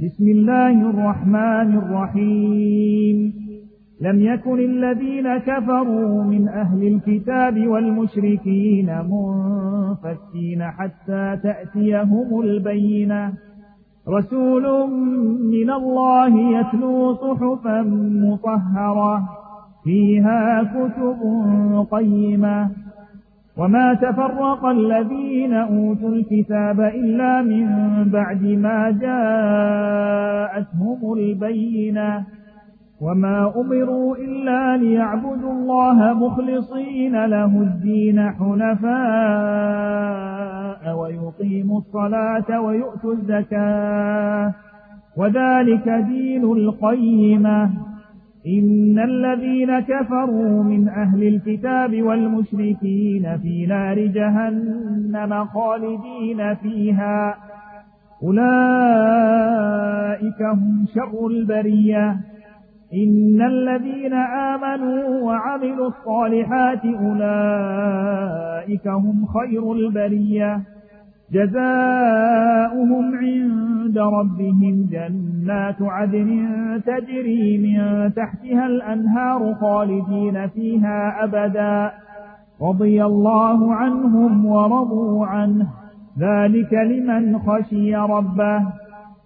بسم الله الرحمن الرحيم. لم يكن الذين كفروا من أهل الكتاب والمشركين منفكين حتى تأتيهم البينة، رسول من الله يتلو صحفا مطهرة فيها كتب قيمة. وما تفرق الذين أوتوا الكتاب إلا من بعد ما جاءتهم البينة، وما أمروا إلا ليعبدوا الله مخلصين له الدين حنفاء ويقيموا الصلاة ويؤتوا الزكاة وذلك دين القيمة. إن الذين كفروا من أهل الكتاب والمشركين في نار جهنم خالدين فيها، أولئك هم شر البرية. إن الذين آمنوا وعملوا الصالحات أولئك هم خير البرية، جزاؤهم عند ربهم جنات عدن تجري من تحتها الأنهار خالدين فيها أبدا، رضي الله عنهم ورضوا عنه، ذلك لمن خشي ربه.